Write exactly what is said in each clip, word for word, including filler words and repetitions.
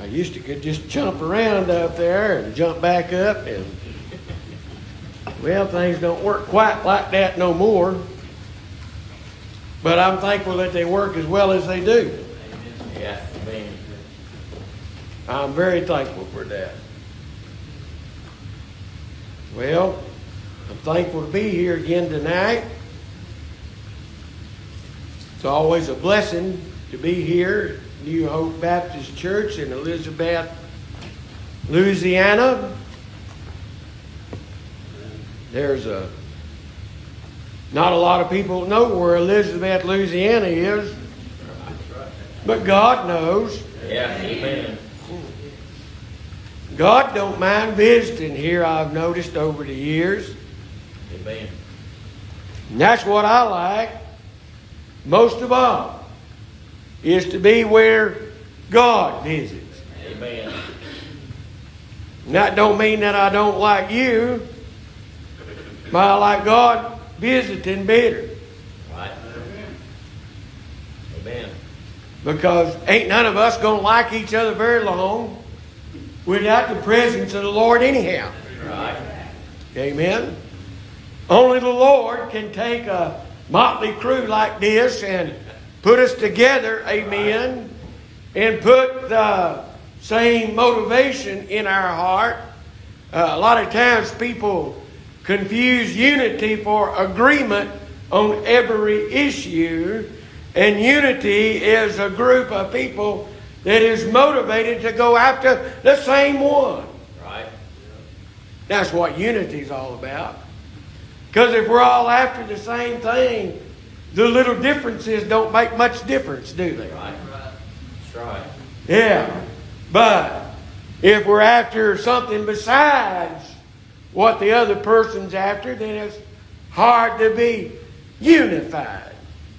used to could just jump around up there and jump back up, and well, things don't work quite like that no more. But I'm thankful that they work as well as they do. Yeah, amen. I'm very thankful for that. Well, I'm thankful to be here again tonight. It's always a blessing to be here at New Hope Baptist Church in Elizabeth, Louisiana. There's a not a lot of people know where Elizabeth, Louisiana is, but God knows. Yeah, amen. God don't mind visiting here, I've noticed over the years. Amen. And that's what I like most of all, is to be where God visits. Amen. And that don't mean that I don't like you, but I like God visiting better. Right. Amen. Because ain't none of us going to like each other very long without the presence of the Lord anyhow. Right. Amen. Only the Lord can take a motley crew like this and put us together, amen, and put the same motivation in our heart. Uh, a lot of times people confuse unity for agreement on every issue, and unity is a group of people that is motivated to go after the same one. Right. That's what unity is all about. Because if we're all after the same thing, the little differences don't make much difference, do they? Right. That's right. Yeah. But if we're after something besides what the other person's after, then it's hard to be unified.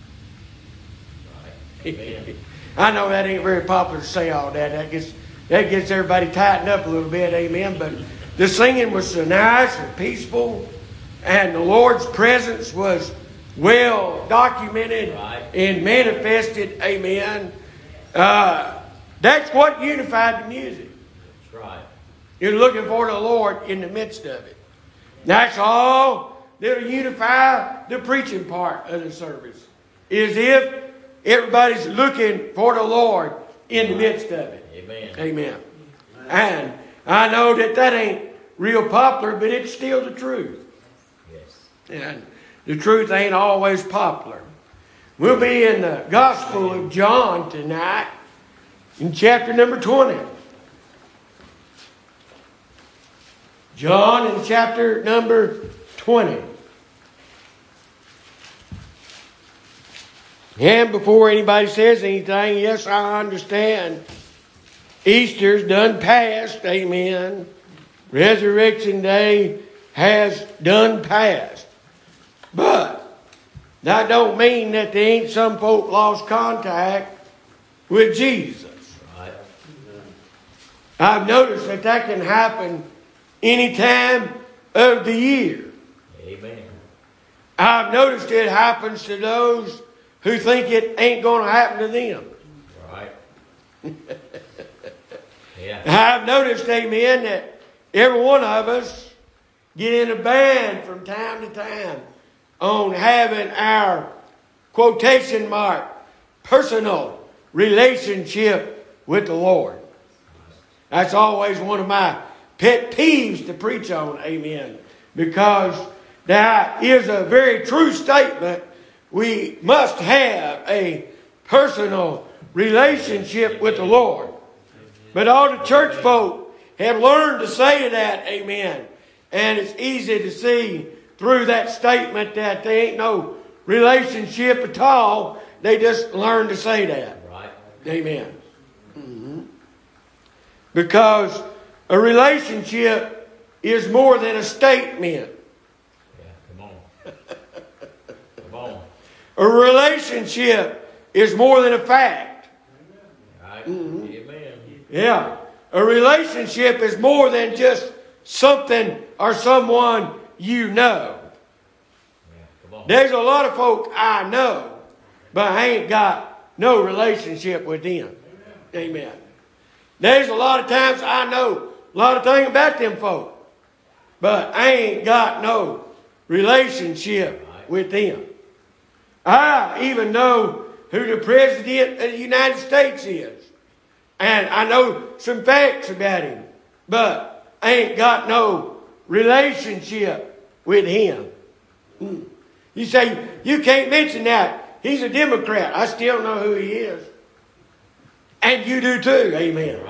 Right. Amen. I know that ain't very popular to say all that. That gets that gets everybody tightened up a little bit, amen. But the singing was so nice and peaceful, and the Lord's presence was well documented right. and manifested, amen. Uh, that's what unified the music. That's right. You're looking for the Lord in the midst of it. That's all that'll unify the preaching part of the service, is if everybody's looking for the Lord in the midst of it. Amen. Amen. And I know that that ain't real popular, but it's still the truth. Yes. And the truth ain't always popular. We'll be in the Gospel of John tonight, in chapter number twenty. John in chapter number twenty. And before anybody says anything, yes, I understand. Easter's done passed, amen. Resurrection Day has done passed. But that don't mean that there ain't some folk lost contact with Jesus. Right. I've noticed that that can happen any time of the year. Amen. I've noticed it happens to those who think it ain't going to happen to them. Right. Yeah. I've noticed, amen, that every one of us get in a band from time to time on having our quotation mark personal relationship with the Lord. That's always one of my pet peeves to preach on, amen, because that is a very true statement. We must have a personal relationship with the Lord. But all the church folk have learned to say that, amen. And it's easy to see through that statement that there ain't no relationship at all. They just learn to say that. Right. Amen. Mm-hmm. Because a relationship is more than a statement. Yeah, come on. Come on. A relationship is more than a fact. Right. Mm-hmm. Amen. Yeah. A relationship is more than just something or someone you know. Yeah, come on. There's a lot of folk I know, but I ain't got no relationship with them. Amen. There's a lot of times I know a lot of things about them folk, but I ain't got no relationship with them. I even know who the President of the United States is. And I know some facts about him, but I ain't got no relationship with him. Mm. You say, you can't mention that. He's a Democrat. I still know who he is. And you do too, amen.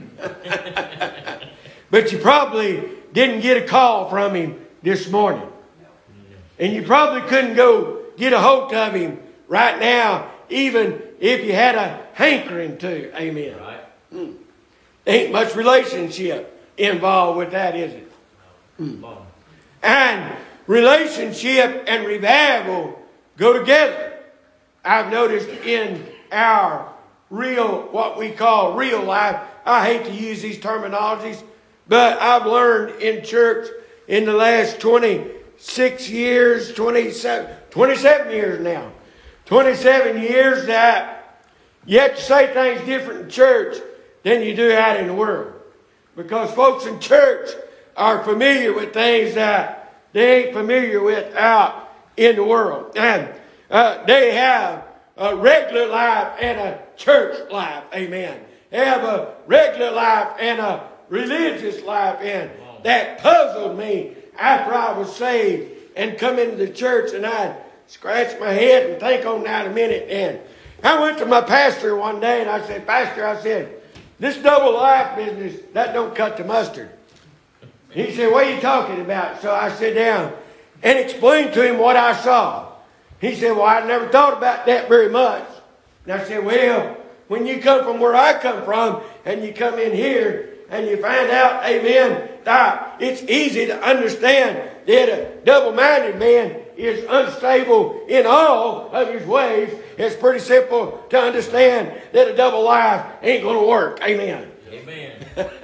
Right. But you probably didn't get a call from him this morning. And you probably couldn't go get a hold of him right now, even if you had a hankering to, amen. Right. Mm. Ain't much relationship involved with that, is it? Mm. And relationship and revival go together. I've noticed in our real, what we call real life, I hate to use these terminologies, but I've learned in church in the last twenty-six years, twenty-seven, twenty-seven years now, twenty-seven years that you have to say things different in church than you do out in the world. Because folks in church are familiar with things that they ain't familiar with out in the world. And uh, they have a regular life and a church life. Amen. They have a regular life and a religious life. And that puzzled me after I was saved and come into the church, and I'd scratch my head and think on that a minute. And I went to my pastor one day and I said, Pastor, I said, this double life business, that don't cut the mustard. He said, what are you talking about? So I sat down and explained to him what I saw. He said, well, I never thought about that very much. And I said, well, when you come from where I come from and you come in here and you find out, amen, that it's easy to understand that a double-minded man is unstable in all of his ways. It's pretty simple to understand that a double life ain't going to work. Amen. Amen.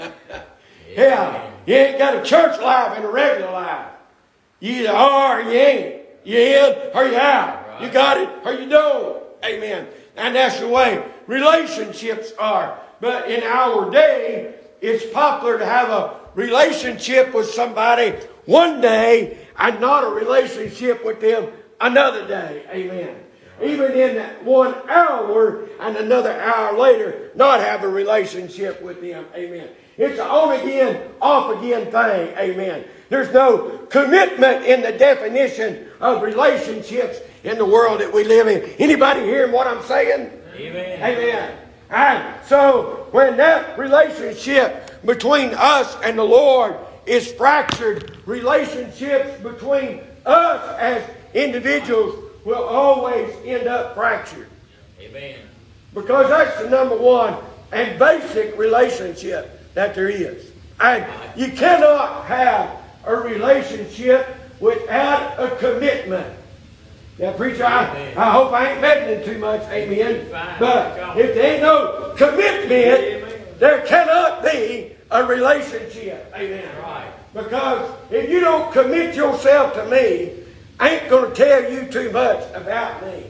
Yeah, you ain't got a church life and a regular life. You either are or you ain't. You in or you out. Right. You got it or you don't. Amen. And that's the way relationships are. But in our day, it's popular to have a relationship with somebody one day and not a relationship with them another day. Amen. Even in that one hour and another hour later, not have a relationship with them. Amen. It's an on again, off again thing. Amen. There's no commitment in the definition of relationships in the world that we live in. Anybody hearing what I'm saying? Amen. Amen. And so when that relationship between us and the Lord is fractured, relationships between us as individuals will always end up fractured. Amen. Because that's the number one and basic relationship that there is. And you cannot have a relationship without a commitment. Now, preacher, I, I hope I ain't meddling too much, amen. But if there ain't no commitment, there cannot be a relationship, amen. Because if you don't commit yourself to me, I ain't going to tell you too much about me.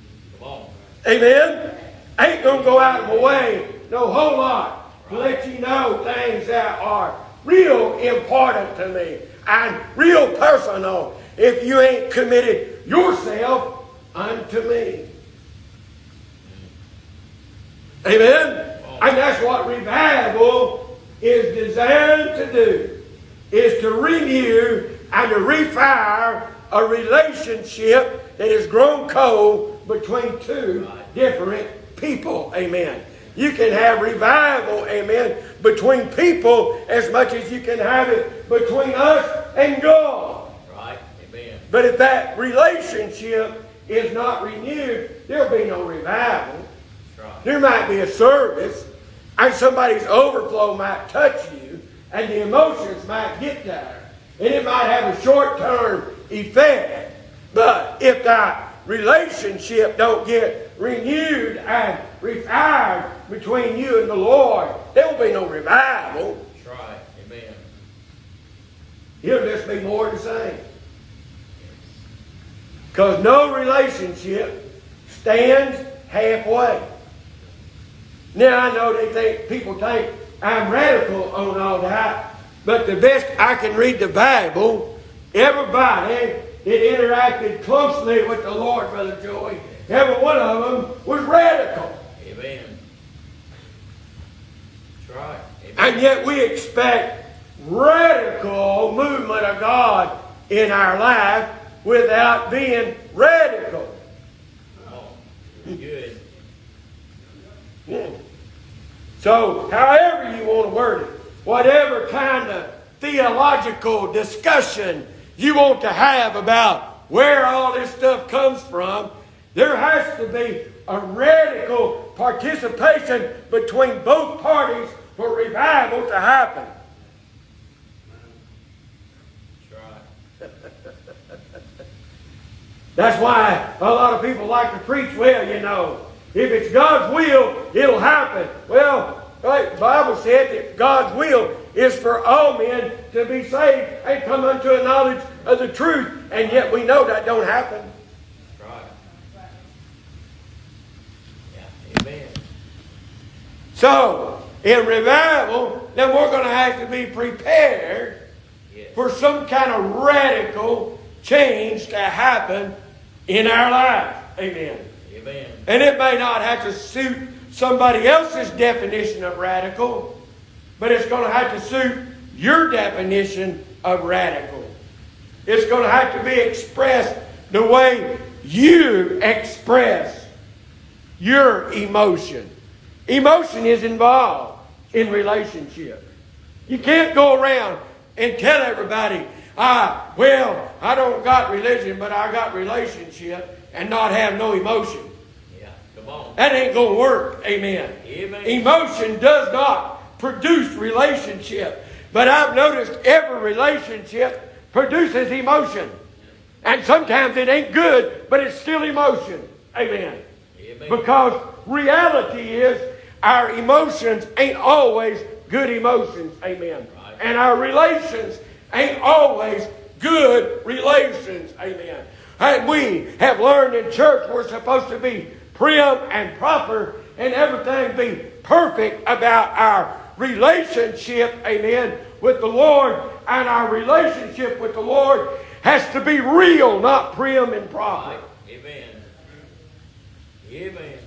Amen? I ain't going to go out of my way no whole lot to let you know things that are real important to me and real personal if you ain't committed yourself unto me. Amen? And that's what revival is designed to do, is to renew and to refire a relationship that has grown cold between two different people. Amen. You can have revival, amen, between people as much as you can have it between us and God. Right. Amen. But if that relationship is not renewed, there'll be no revival. Right. There might be a service, and somebody's overflow might touch you, and the emotions might get there. And it might have a short-term effect. But if that relationship don't get renewed and refined between you and the Lord, there will be no revival. That's right. Amen. It'll just be more the same. Because no relationship stands halfway. Now I know they think people think I'm radical on all that. But the best I can read the Bible, everybody that interacted closely with the Lord, Brother Joey, every one of them was radical. Amen. That's right. Amen. And yet we expect radical movement of God in our life without being radical. Oh, good. Yeah. So, however you want to word it, whatever kind of theological discussion you want to have about where all this stuff comes from, there has to be a radical participation between both parties for revival to happen. That's right. That's why a lot of people like to preach, well, you know, if it's God's will, it'll happen. Well, right, the Bible said that God's will is for all men to be saved and come unto a knowledge of the truth. And yet we know that don't happen. That's right. Yeah. Amen. So, in revival, then we're going to have to be prepared Yes. for some kind of radical change to happen in our lives. Amen. Amen. And it may not have to suit somebody else's definition of radical, but it's going to have to suit your definition of radical. It's going to have to be expressed the way you express your emotion. Emotion is involved in relationship. You can't go around and tell everybody, ah, well, I don't got religion, but I got relationship, and not have no emotion. Yeah. Come on. That ain't going to work. Amen. Amen. Emotion does not produce relationship. But I've noticed every relationship produces emotion. And sometimes it ain't good, but it's still emotion. Amen. Amen. Because reality is our emotions ain't always good emotions. Amen. Right. And our relations ain't always good relations. Amen. And we have learned in church we're supposed to be prim and proper and everything be perfect about our relationship, amen, with the Lord. And our relationship with the Lord has to be real, not prim and proper. Amen. Amen.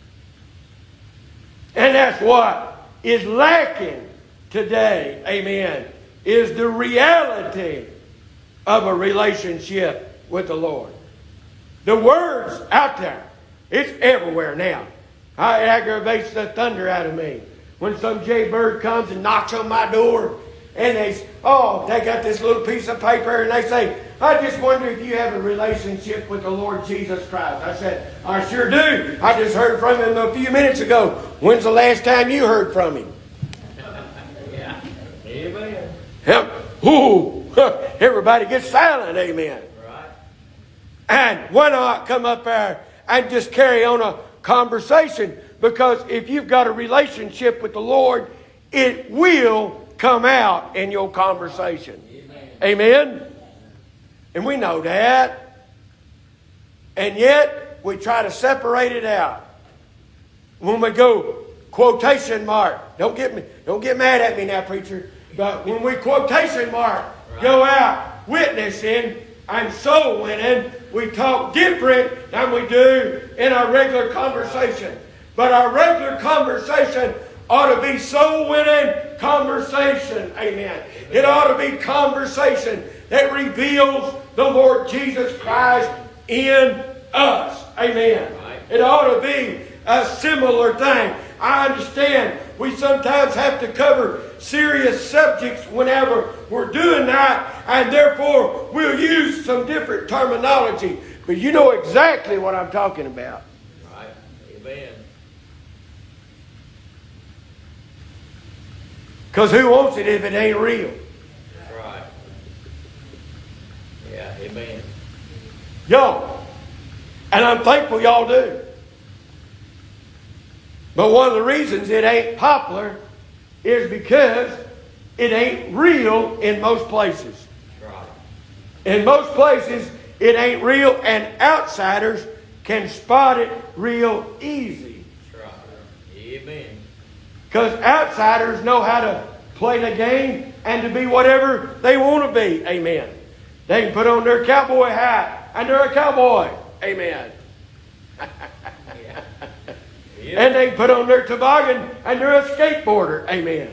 And that's what is lacking today, amen, is the reality of a relationship with the Lord. The word's out there. It's everywhere now. It aggravates the thunder out of me when some jaybird comes and knocks on my door and they, oh, they got this little piece of paper and they say, I just wonder if you have a relationship with the Lord Jesus Christ. I said, I sure do. I just heard from him a few minutes ago. When's the last time you heard from him? Yeah. Amen. Yep. Ooh, everybody gets silent, amen. Right. And why not come up there and just carry on a conversation? Because if you've got a relationship with the Lord, it will come out in your conversation. Amen? Amen? And we know that. And yet, we try to separate it out. When we go, quotation mark. Don't get me, don't get mad at me now, preacher. But when we quotation mark, right, go out witnessing and soul winning, we talk different than we do in our regular conversation. But our regular conversation ought to be soul winning conversation. Amen. It ought to be conversation that reveals the Lord Jesus Christ in us. Amen. It ought to be a similar thing. I understand we sometimes have to cover serious subjects whenever we're doing that, and therefore we'll use some different terminology. But you know exactly what I'm talking about. Right. Amen. Because who wants it if it ain't real? That's right. Yeah. Amen. Y'all. And I'm thankful y'all do. But one of the reasons it ain't popular is because it ain't real in most places. Right. In most places, it ain't real, and outsiders can spot it real easy. Right. Amen. Because outsiders know how to play the game and to be whatever they want to be. Amen. They can put on their cowboy hat and they're a cowboy. Amen. Yeah. And they can put on their toboggan and they're a skateboarder. Amen.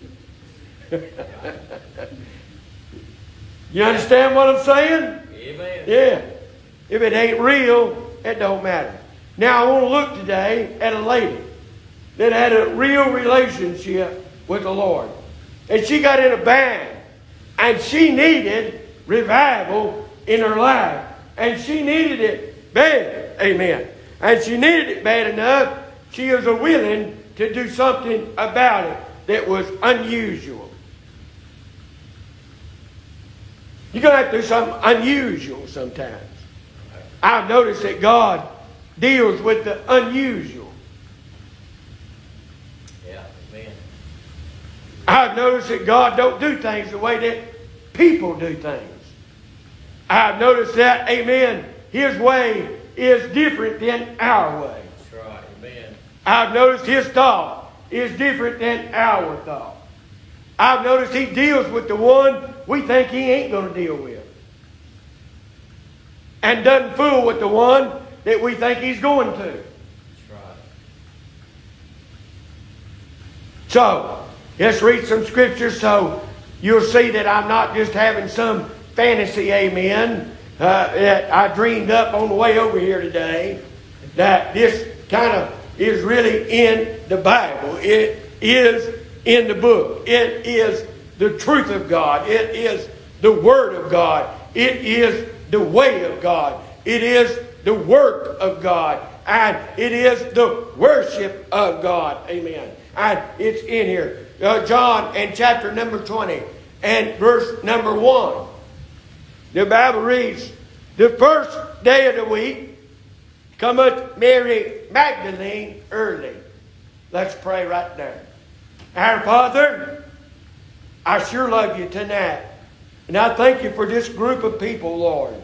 You understand what I'm saying? Amen. Yeah. If it ain't real, it don't matter. Now I want to look today at a lady that had a real relationship with the Lord. And she got in a band. And she needed revival in her life. And she needed it bad. Amen. And she needed it bad enough, she was willing to do something about it that was unusual. You're going to have to do something unusual sometimes. I've noticed that God deals with the unusual. Yeah, amen. I've noticed that God don't do things the way that people do things. I've noticed that, amen, His way is different than our way. That's right, amen. I've noticed His thought is different than our thought. I've noticed He deals with the one we think He ain't going to deal with. And doesn't fool with the one that we think He's going to. That's right. So, let's read some scriptures so you'll see that I'm not just having some fantasy, amen, uh, that I dreamed up on the way over here today. That this kind of is really in the Bible. It is in the book. It is the truth of God. It is the Word of God. It is the way of God. It is the work of God. And it is the worship of God. Amen. And it's in here. Uh, John and chapter number twenty and verse number one. The Bible reads, the first day of the week cometh Mary Magdalene early. Let's pray right there. Our Father, I sure love you tonight. And I thank you for this group of people, Lord.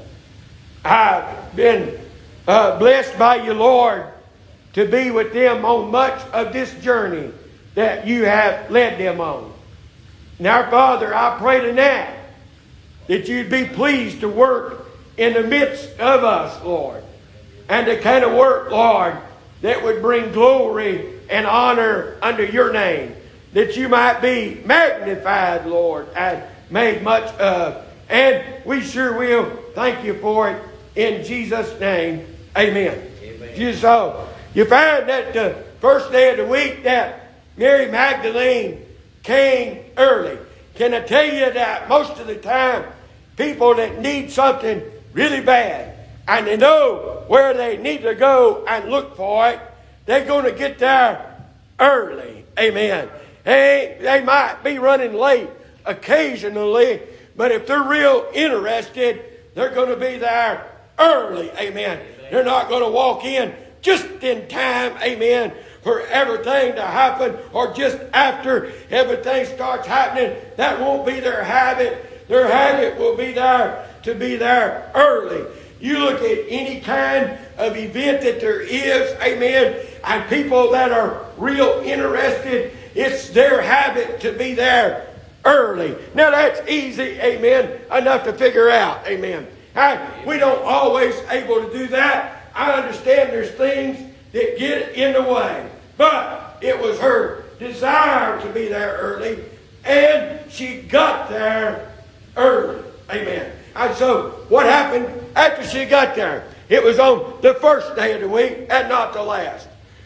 I've been uh, blessed by you, Lord, to be with them on much of this journey that you have led them on. Now, Father, I pray tonight that you'd be pleased to work in the midst of us, Lord. And the kind of work, Lord, that would bring glory and honor unto your name. That you might be magnified, Lord, and made much of. And we sure will thank you for it in Jesus' name. Amen. Amen. So, you find that the first day of the week that Mary Magdalene came early. Can I tell you that most of the time, people that need something really bad, and they know where they need to go and look for it, they're going to get there early. Amen. They, they might be running late occasionally, but if they're real interested, they're going to be there early. Amen. Amen. They're not going to walk in just in time. Amen. For everything to happen or just after everything starts happening. That won't be their habit. Their habit will be there to be there early. You look at any kind of event that there is, amen, and people that are real interested, it's their habit to be there early. Now that's easy, amen, enough to figure out, amen. And we don't always able to do that. I understand there's things that get in the way. But it was her desire to be there early, and she got there early. Amen. And so what happened after she got there? It was on the first day of the week and not the last.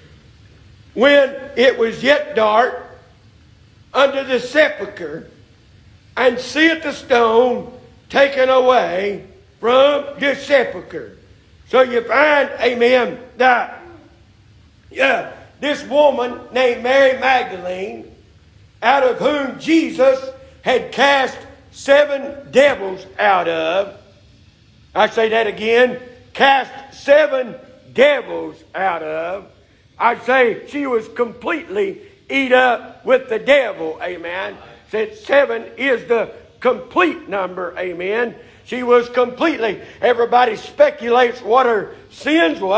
When it was yet dark, under the sepulchre, and seeth the stone taken away from the sepulchre. So you find, amen, that yeah, this woman named Mary Magdalene, out of whom Jesus had cast seven devils out of. I say that again. Cast seven devils out of. I'd say she was completely eat up with the devil. Amen. Said seven is the complete number. Amen. She was completely, everybody speculates what her sins was.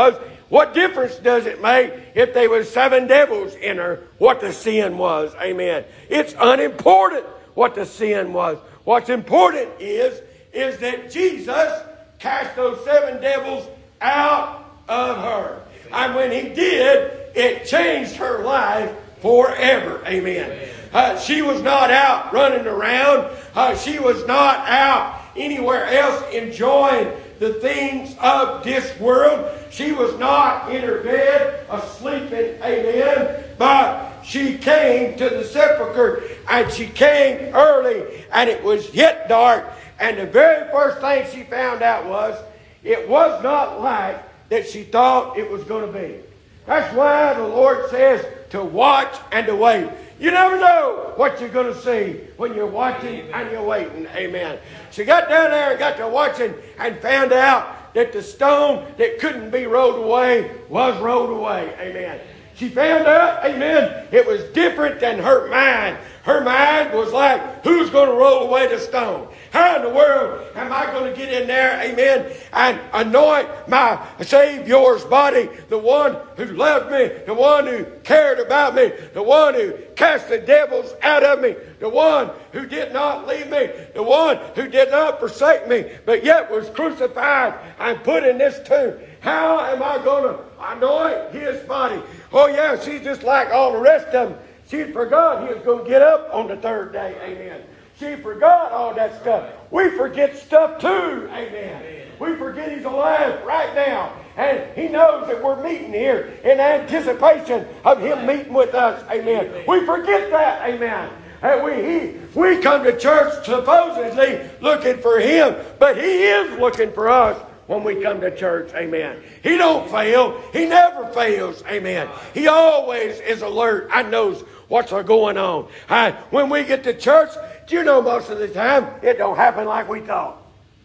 What difference does it make if there was seven devils in her, what the sin was? Amen. It's unimportant what the sin was. What's important is, is that Jesus cast those seven devils out of her. And when he did, it changed her life forever. Amen. Uh, she was not out running around. Uh, she was not out anywhere else enjoying the things of this world. She was not in her bed asleep. Amen. But she came to the sepulchre, and she came early, and it was yet dark. And the very first thing she found out was it was not like that she thought it was going to be. That's why the Lord says to watch and to wait. You never know what you're going to see when you're watching Amen. And you're waiting. Amen. She got down there and got to watching and found out that the stone that couldn't be rolled away was rolled away. Amen. She found out, amen, it was different than her mind. Her mind was like, who's going to roll away the stone? How in the world am I going to get in there, amen, and anoint my Savior's body, the one who loved me, the one who cared about me, the one who cast the devils out of me, the one who did not leave me, the one who did not forsake me, but yet was crucified and put in this tomb. How am I going to anoint his body? Oh yeah, she's just like all the rest of them. She forgot he was going to get up on the third day. Amen. She forgot all that stuff. We forget stuff too. Amen. We forget he's alive right now. And he knows that we're meeting here in anticipation of him meeting with us. Amen. We forget that. Amen. And we, he, we come to church supposedly looking for him, but he is looking for us. When we come to church, amen. He don't fail. He never fails, amen. He always is alert and knows what's going on. And when we get to church, do you know most of the time it don't happen like we thought.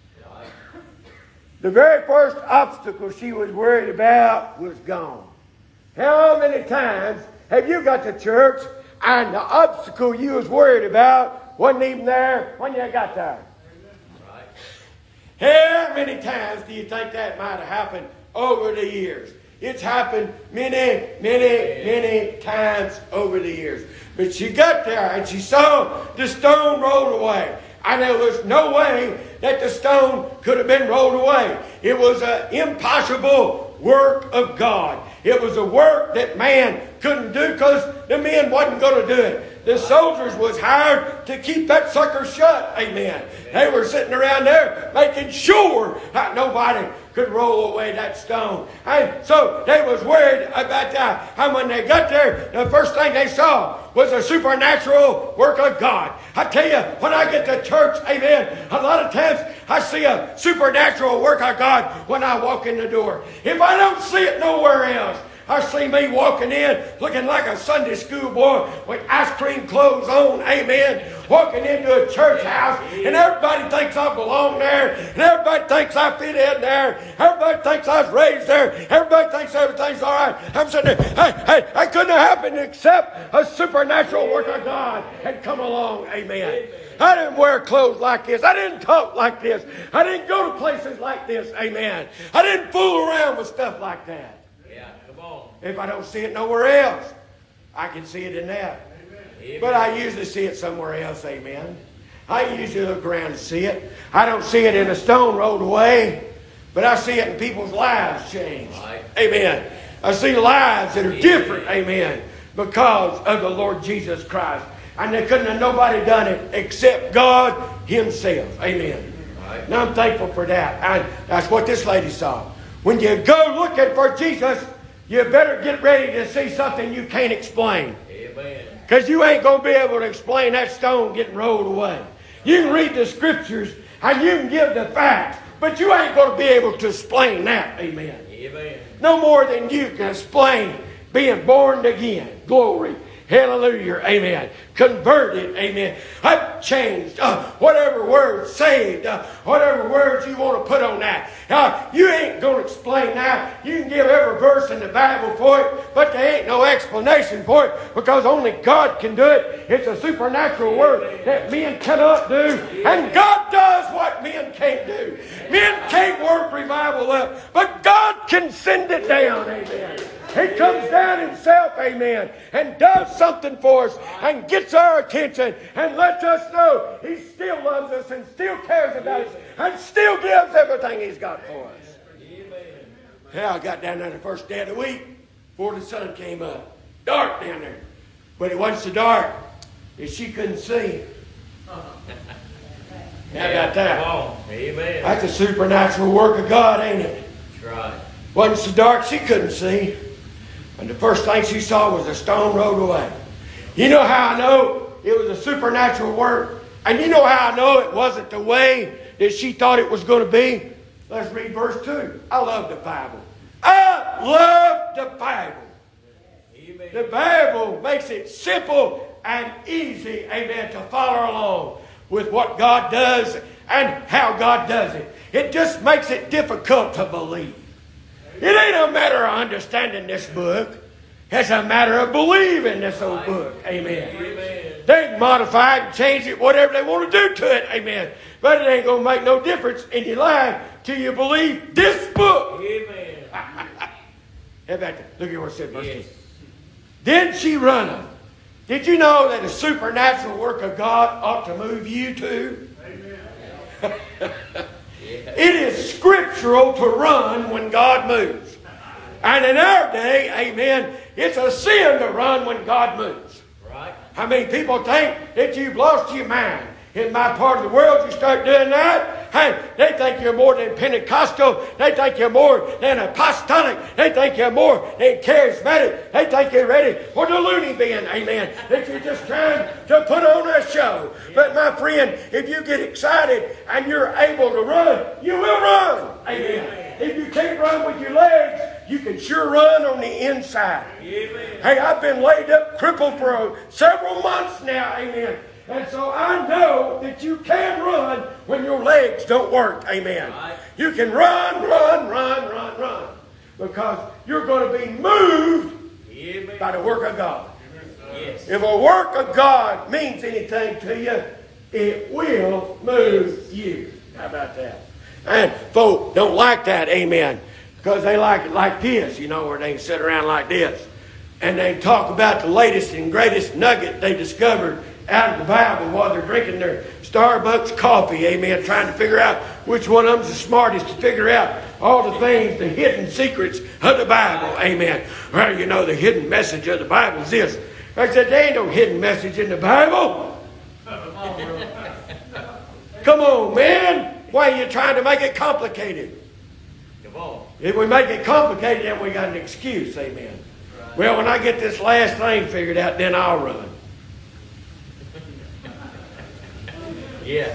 The very first obstacle she was worried about was gone. How many times have you got to church and the obstacle you was worried about wasn't even there when you got there? How many times do you think that might have happened over the years? It's happened many, many, many times over the years. But she got there and she saw the stone rolled away. And there was no way that the stone could have been rolled away. It was an impossible work of God. It was a work that man couldn't do because the men wasn't going to do it. The soldiers was hired to keep that sucker shut. Amen. They were sitting around there making sure that nobody could roll away that stone. And so they was worried about that. And when they got there, the first thing they saw was a supernatural work of God. I tell you, when I get to church, amen, a lot of times I see a supernatural work of God when I walk in the door. If I don't see it nowhere else, I see me walking in looking like a Sunday school boy with ice cream clothes on, amen, walking into a church house, and everybody thinks I belong there, and everybody thinks I fit in there, everybody thinks I was raised there, everybody thinks everything's all right. I'm sitting there, hey, hey, that couldn't have happened except a supernatural work of God had come along, amen. I didn't wear clothes like this. I didn't talk like this. I didn't go to places like this, amen. I didn't fool around with stuff like that. If I don't see it nowhere else, I can see it in that. Amen. But I usually see it somewhere else, amen. I usually look around and see it. I don't see it in a stone rolled away, but I see it in people's lives changed. Right. Amen. I see lives that are amen. Different, amen, because of the Lord Jesus Christ. And they couldn't have nobody done it except God himself. Amen. Right. Now I'm thankful for that. And that's what this lady saw. When you go looking for Jesus, you better get ready to see something you can't explain. Amen. Because you ain't going to be able to explain that stone getting rolled away. You can read the scriptures and you can give the facts, but you ain't going to be able to explain that. Amen. Amen. No more than you can explain being born again. Glory. Hallelujah. Amen. Converted. Amen. I've changed. Uh, whatever words saved. Uh, whatever words you want to put on that. Uh, you ain't going to explain that. You can give every verse in the Bible for it, but there ain't no explanation for it because only God can do it. It's a supernatural work that men cannot do. And God does what men can't do. Men can't work revival up, but God can send it down. Amen. He comes down himself, amen, and does something for us and gets our attention and lets us know he still loves us and still cares about us and still gives everything he's got for us. Yeah, I got down there the first day of the week before the sun came up. Dark down there. But it wasn't so dark that she couldn't see. How about that? Amen. That's a supernatural work of God, ain't it? That's right. Wasn't so dark she couldn't see. And the first thing she saw was a stone rolled away. You know how I know it was a supernatural work? And you know how I know it wasn't the way that she thought it was going to be? Let's read verse two. I love the Bible. I love the Bible. Amen. The Bible makes it simple and easy, amen, to follow along with what God does and how God does it. It just makes it difficult to believe. It ain't a matter of understanding this book. It's a matter of believing this old book. Amen. Amen. They can modify it and change it, whatever they want to do to it. Amen. But it ain't going to make no difference in your life till you believe this book. Amen. How about that? Look at what it said, verse Yes. two. Then she runneth. Did you know that a supernatural work of God ought to move you too? Amen. It is scriptural to run when God moves. And in our day, amen, it's a sin to run when God moves. Right. I mean, people think that you've lost your mind. In my part of the world, you start doing that, hey, they think you're more than Pentecostal. They think you're more than apostolic. They think you're more than charismatic. They think you're ready for the loony bin, amen, that you're just trying to put on a show. But my friend, if you get excited and you're able to run, you will run, amen. If you can't run with your legs, you can sure run on the inside. Amen. Hey, I've been laid up crippled for uh, several months now, amen. And so I know that you can run when your legs don't work. Amen. Right. You can run, run, run, run, run. Because you're going to be moved Amen. by the work of God. Yes. If a work of God means anything to you, it will move you. How about that? And folk don't like that, amen. Because they like it like this, you know, where they can sit around like this. And they talk about the latest and greatest nugget they discovered out of the Bible while they're drinking their Starbucks coffee, amen, trying to figure out which one of them's the smartest to figure out all the things, the hidden secrets of the Bible, amen. Well, you know, the hidden message of the Bible is this. I said, there ain't no hidden message in the Bible. Come on, man. Why are you trying to make it complicated? Come on. If we make it complicated, then we got an excuse, amen. Well, when I get this last thing figured out, then I'll run. Yeah.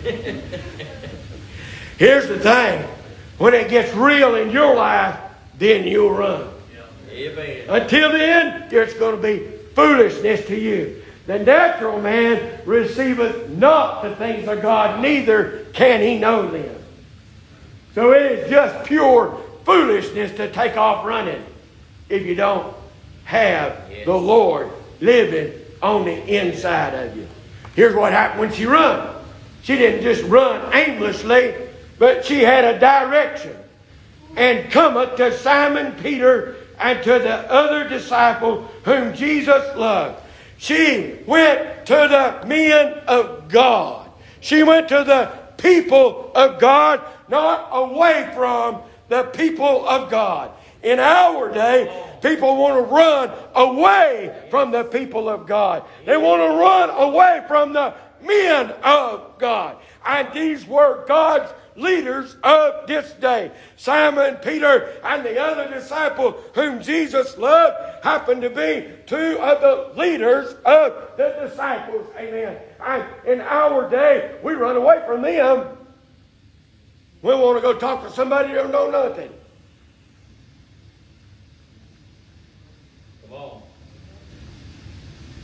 Here's the thing. When it gets real in your life, then you'll run. Amen. Until then, it's going to be foolishness to you. The natural man receiveth not the things of God, neither can he know them. So it is just pure foolishness to take off running if you don't have Yes. the Lord living on the inside of you. Here's what happened when she run. She didn't just run aimlessly, but she had a direction. And cometh to Simon Peter and to the other disciple whom Jesus loved. She went to the men of God. She went to the people of God, not away from the people of God. In our day, people want to run away from the people of God. They want to run away from the men of God. And these were God's leaders of this day. Simon Peter and the other disciple whom Jesus loved happened to be two of the leaders of the disciples. Amen. And in our day, we run away from them. We want to go talk to somebody who don't know nothing. Come on.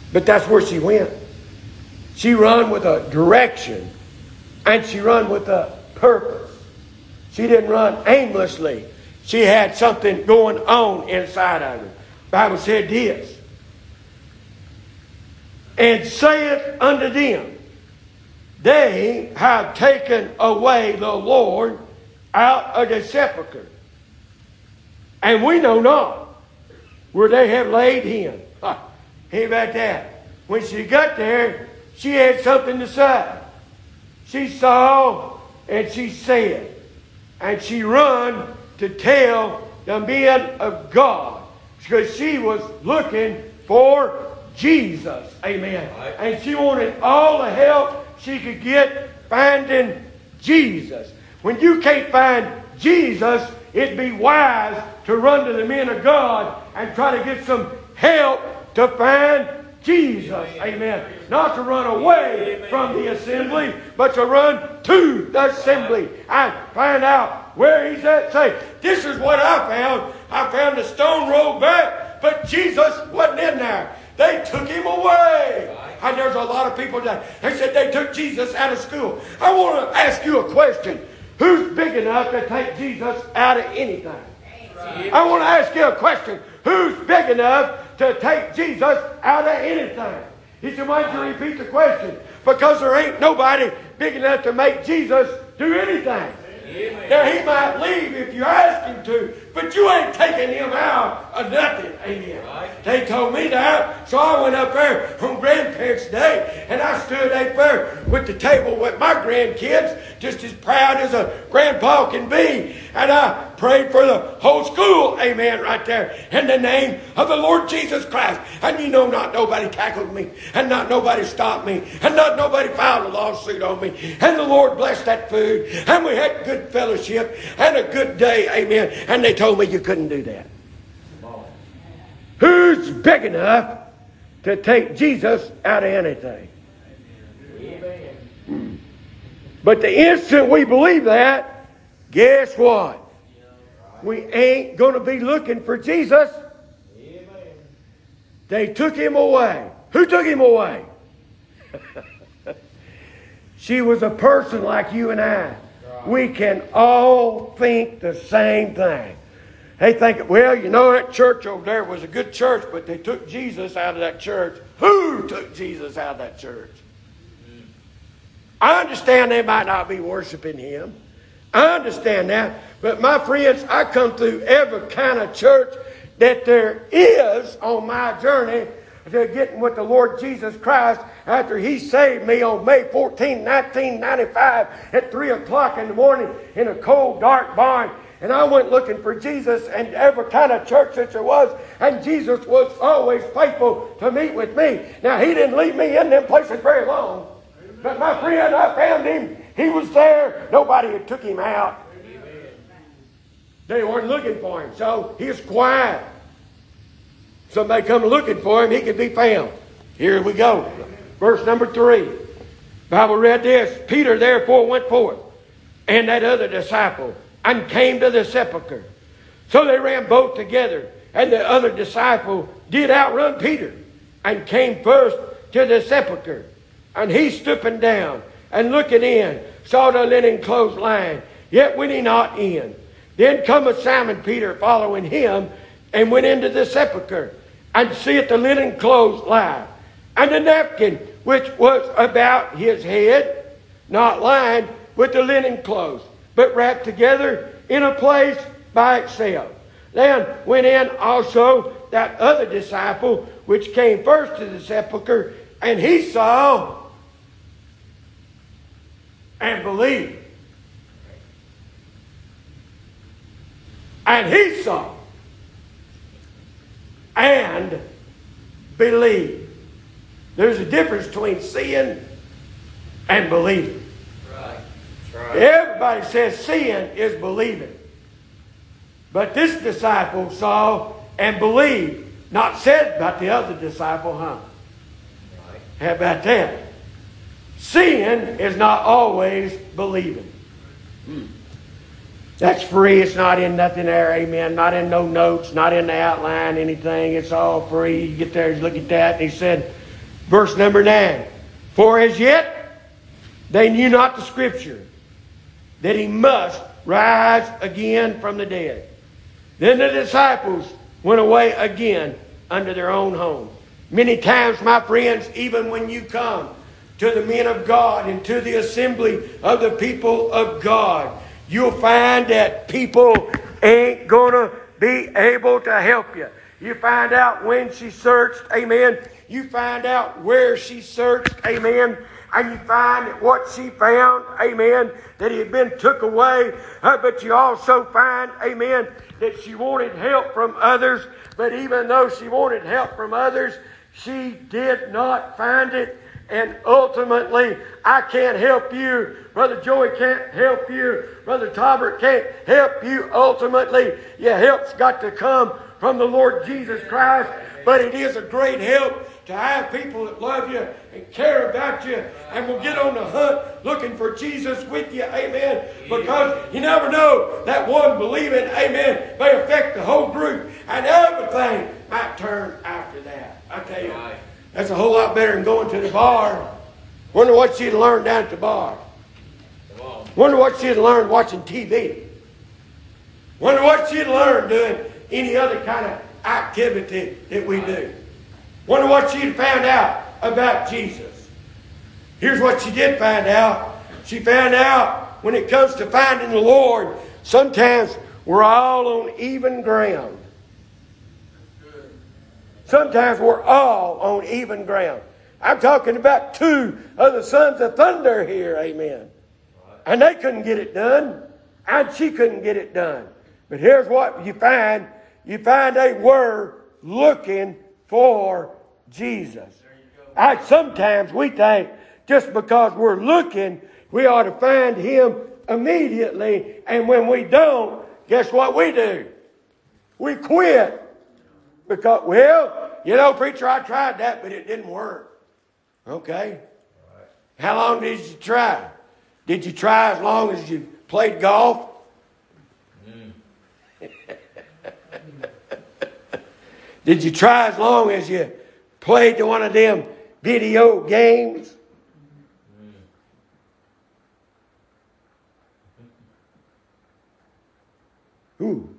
But that's where she went. She run with a direction, and she run with a purpose. She didn't run aimlessly. She had something going on inside of her. The Bible said this. And saith unto them, they have taken away the Lord out of the sepulchre, and we know not where they have laid him. Huh. How about that? When she got there, she had something to say. She saw and she said, and she run to tell the men of God, because she was looking for Jesus. Amen. Right. And she wanted all the help she could get finding Jesus. When you can't find Jesus, it'd be wise to run to the men of God and try to get some help to find Jesus. Amen. Amen. Not to run away Amen. From the assembly, but to run to the assembly and find out where he's at. Say, this is what I found. I found the stone rolled back, but Jesus wasn't in there. They took him away. And there's a lot of people that they said they took Jesus out of school. I want to ask you a question. Who's big enough to take Jesus out of anything? I want to ask you a question. Who's big enough to take Jesus out of anything? He said, why don't you repeat the question? Because there ain't nobody big enough to make Jesus do anything. Amen. Now, he might leave if you ask him to, but you ain't taking him out of nothing. Amen. Right. They told me that, so I went up there on Grandparents' Day, and I stood up there with the table with my grandkids, just as proud as a grandpa can be, and I prayed for the whole school. Amen, right there, in the name of the Lord Jesus Christ. And you know, not nobody tackled me, and not nobody stopped me, and not nobody filed a lawsuit on me. And the Lord blessed that food, and we had good fellowship and a good day. Amen. And they told me you couldn't do that. Who's big enough to take Jesus out of anything? Amen. But the instant we believe that, guess what? We ain't going to be looking for Jesus. Amen. They took him away. Who took him away? She was a person like you and I. We can all think the same thing. They think, well, you know, that church over there was a good church, but they took Jesus out of that church. Who took Jesus out of that church? I understand they might not be worshiping him. I understand that. But my friends, I come through every kind of church that there is on my journey to getting with the Lord Jesus Christ after he saved me on May fourteenth, nineteen ninety-five at three o'clock in the morning in a cold, dark barn. And I went looking for Jesus and every kind of church that there was. And Jesus was always faithful to meet with me. Now, he didn't leave me in them places very long. But my friend, I found him. He was there. Nobody had took him out. They weren't looking for him. So he was quiet. Somebody come looking for him, he could be found. Here we go. Verse number three. The Bible read this. Peter therefore went forth, and that other disciple, and came to the sepulchre. So they ran both together, and the other disciple did outrun Peter, and came first to the sepulchre. And he stooping down, and looking in, saw the linen clothes lying, yet went he not in. Then cometh Simon Peter following him, and went into the sepulchre, and seeth the linen clothes lie, and the napkin which was about his head, not lying with the linen clothes, but wrapped together in a place by itself. Then went in also that other disciple which came first to the sepulchre, and he saw and believed. And he saw and believed. There's a difference between seeing and believing. Right. Right. Everybody says seeing is believing. But this disciple saw and believed. Not said about the other disciple, huh? Right. How about that? Seeing is not always believing. Hmm. That's free. It's not in nothing there. Amen. Not in no notes. Not in the outline. Anything. It's all free. You get there. You look at that. And he said, Verse number nine. For as yet they knew not the Scripture, that he must rise again from the dead. Then the disciples went away again unto their own home. Many times, my friends, even when you come to the men of God and to the assembly of the people of God, you'll find that people ain't going to be able to help you. You find out when she searched, amen. You find out where she searched, amen. And you find that what she found, amen, that he had been took away. Uh, but you also find, amen, that she wanted help from others. But even though she wanted help from others, she did not find it. And ultimately, I can't help you. Brother Joey can't help you. Brother Talbert can't help you. Ultimately, your help's got to come from the Lord Jesus Christ. But it is a great help to have people that love you and care about you and will get on the hunt looking for Jesus with you. Amen. Because you never know, that one believing, amen, may affect the whole group. And everything might turn after that. I tell you. That's a whole lot better than going to the bar. Wonder what she'd learned down at the bar. Wonder what she'd learned watching T V. Wonder what she'd learned doing any other kind of activity that we do. Wonder what she'd found out about Jesus. Here's what she did find out. She found out when it comes to finding the Lord, sometimes we're all on even ground. Sometimes we're all on even ground. I'm talking about two of the sons of thunder here, amen. And they couldn't get it done, and she couldn't get it done. But here's what you find. You find they were looking for Jesus. I, sometimes we think just because we're looking, we ought to find him immediately. And when we don't, guess what we do? We quit. Because, well, you know, preacher, I tried that, but it didn't work. Okay. How long did you try? Did you try as long as you played golf? Mm. Did you try as long as you played to one of them video games? Mm. Ooh.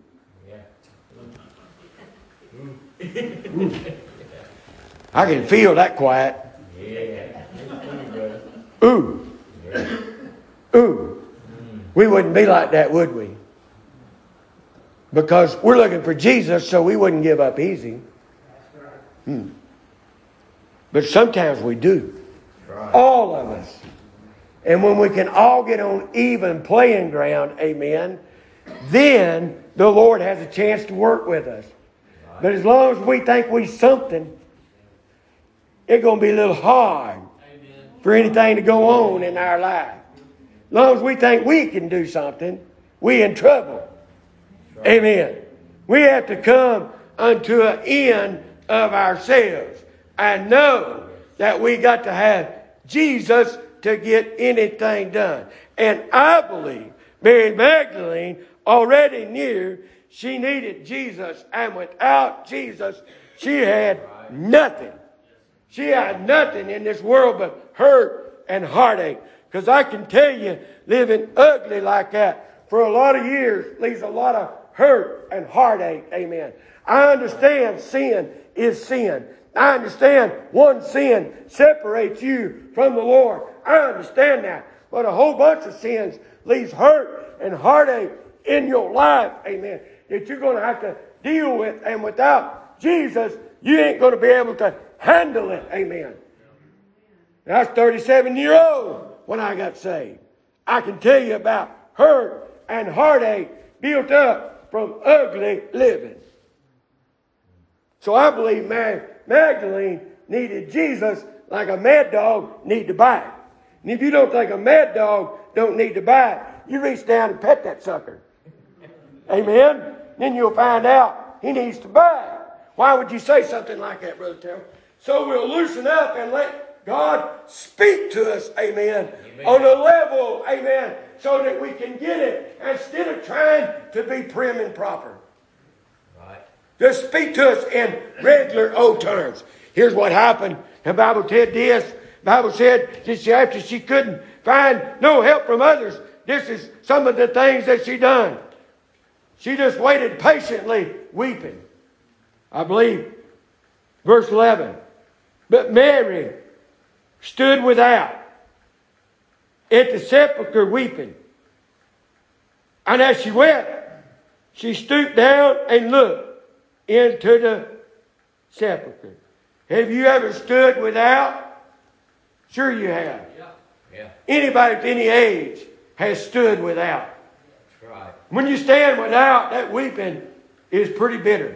Ooh. I can feel that quiet. Yeah. Ooh. Yeah. Ooh. We wouldn't be like that, would we? Because we're looking for Jesus, so we wouldn't give up easy. Hmm. But sometimes we do. Right. All of us. And when we can all get on even playing ground, amen, then the Lord has a chance to work with us. But as long as we think we something, it's going to be a little hard for anything to go on in our life. As long as we think we can do something, we in trouble. Amen. We have to come unto an end of ourselves and know that we got to have Jesus to get anything done. And I believe Mary Magdalene already knew she needed Jesus, and without Jesus, she had nothing. She had nothing in this world but hurt and heartache. Because I can tell you, living ugly like that for a lot of years leaves a lot of hurt and heartache. Amen. I understand sin is sin. I understand one sin separates you from the Lord. I understand that. But a whole bunch of sins leaves hurt and heartache in your life. Amen. That you're going to have to deal with. And without Jesus, you ain't going to be able to handle it. Amen. I was thirty-seven years old when I got saved. I can tell you about hurt and heartache built up from ugly living. So I believe Mary Magdalene needed Jesus like a mad dog need to bite. And if you don't think a mad dog don't need to bite, you reach down and pet that sucker. Amen? Then you'll find out he needs to bite. Why would you say something like that, Brother Terrell? So we'll loosen up and let God speak to us, amen, amen, on a level, amen, so that we can get it instead of trying to be prim and proper. Right. Just speak to us in regular old terms. Here's what happened The Bible said this. The Bible said that she, after she couldn't find no help from others, this is some of the things that she done. She just waited patiently, weeping. I believe, verse eleven. But Mary stood without at the sepulchre weeping. And as she wept, she stooped down and looked into the sepulchre. Have you ever stood without? Sure you have. Yeah. Yeah. Anybody at any age has stood without. That's right. When you stand without, that weeping is pretty bitter.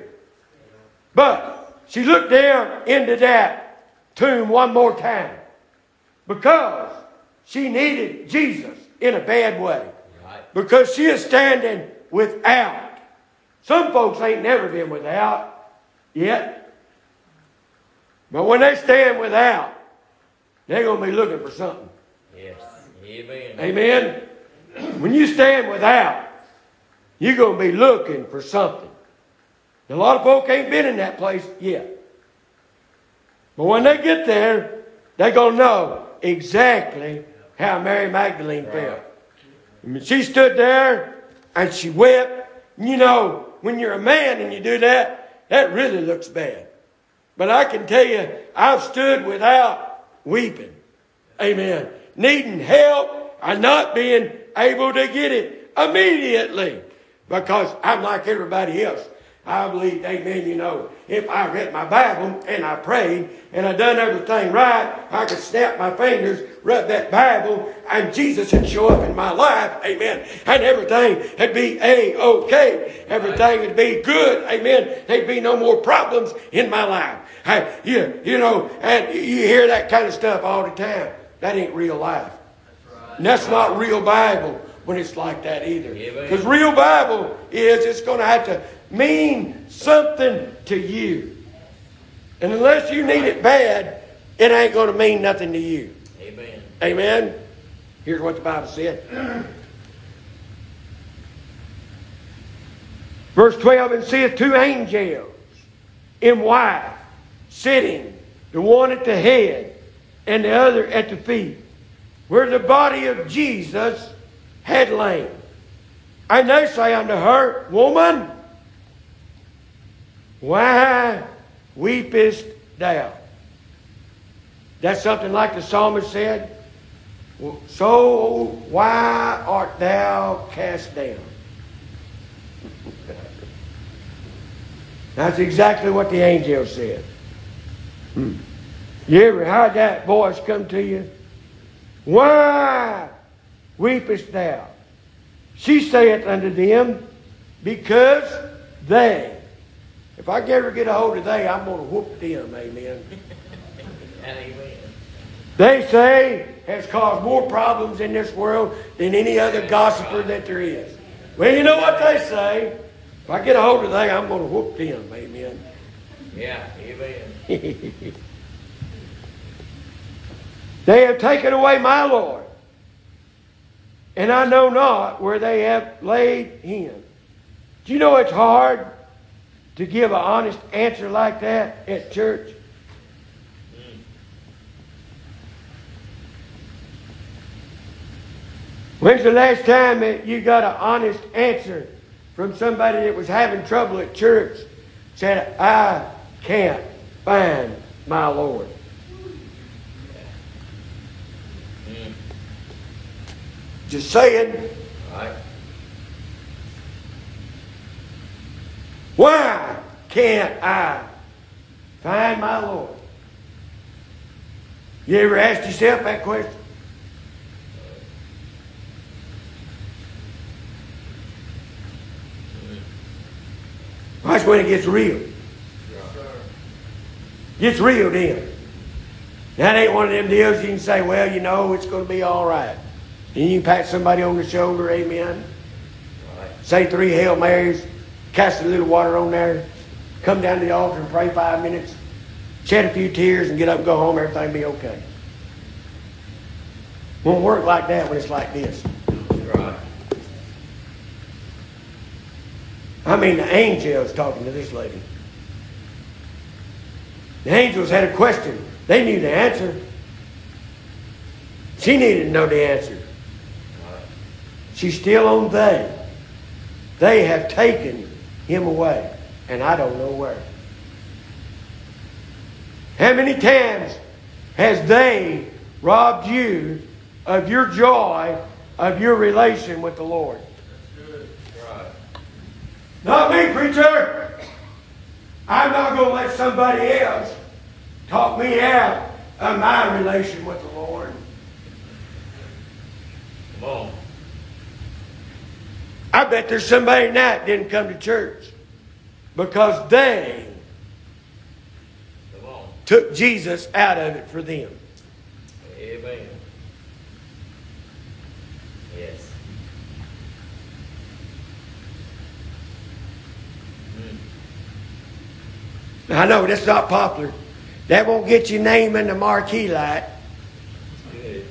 But she looked down into that tomb one more time because she needed Jesus in a bad way. Right. Because she is standing without. Some folks ain't never been without yet. But when they stand without, they're going to be looking for something. Yes. Amen. Amen. When you stand without, you're going to be looking for something. A lot of folk ain't been in that place yet. But when they get there, they're going to know exactly how Mary Magdalene felt. I mean, she stood there and she wept. You know, when you're a man and you do that, that really looks bad. But I can tell you, I've stood without weeping. Amen. Needing help and not being able to get it immediately. Because I'm like everybody else. I believe, amen, you know, if I read my Bible and I prayed and I done everything right, I could snap my fingers, rub that Bible, and Jesus would show up in my life, amen. And everything would be A-okay. Everything would be good, amen. There'd be no more problems in my life. I, you, you know, and you hear that kind of stuff all the time. That ain't real life. And that's not real Bible when it's like that either. Because real Bible is, it's going to have to mean something to you. And unless you need it bad, it ain't going to mean nothing to you. Amen. Amen. Here's what the Bible said. Verse twelve, and seeth two angels in white, sitting, the one at the head and the other at the feet, where the body of Jesus had lain. And they say unto her, Woman, why weepest thou? That's something like the psalmist said. So why art thou cast down? That's exactly what the angel said. Hmm. You ever heard that voice come to you? Why weepest thou? She saith unto them, because they. If I ever get a hold of they, I'm going to whoop them. Amen. Amen. They say has caused more problems in this world than any other gossiper that there is. Well, you know what they say. If I get a hold of they, I'm going to whoop them. Amen. Yeah. Amen. They have taken away my Lord, and I know not where they have laid him. Do you know it's hard to give an honest answer like that at church? Mm. When's the last time that you got an honest answer from somebody that was having trouble at church? Said, I can't find my Lord. Mm. Just saying. Right. Why can't I find my Lord? You ever asked yourself that question? That's when it gets real. Gets real then. That ain't one of them deals you can say, well, you know, it's going to be all right. And you can pat somebody on the shoulder, amen. Right. Say three Hail Marys. Cast a little water on there, come down to the altar and pray five minutes, shed a few tears and get up and go home, everything will be okay. Won't work like that when it's like this. Right. I mean, the angels talking to this lady. The angels had a question They knew the answer. She needed to know the answer. She's still on they. They have taken him away, and I don't know where. How many times has they robbed you of your joy, of your relation with the Lord? That's good. Right. Not me, preacher. I'm not going to let somebody else talk me out of my relation with the Lord. Come on. I bet there's somebody tonight that didn't come to church because they Come on. took Jesus out of it for them. Amen. Yes. Now, I know that's not popular. That won't get your name in the marquee light. Good.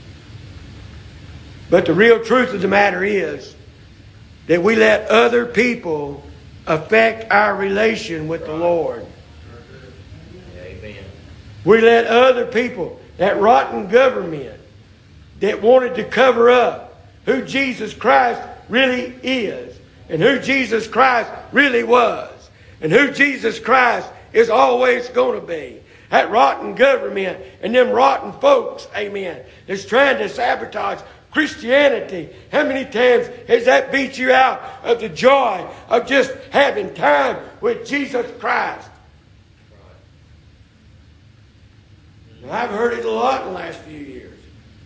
But the real truth of the matter is that we let other people affect our relation with the Lord. Amen. We let other people, that rotten government that wanted to cover up who Jesus Christ really is and who Jesus Christ really was and who Jesus Christ is always going to be. That rotten government and them rotten folks, amen, that's trying to sabotage Christianity. How many times has that beat you out of the joy of just having time with Jesus Christ? Now, I've heard it a lot in the last few years.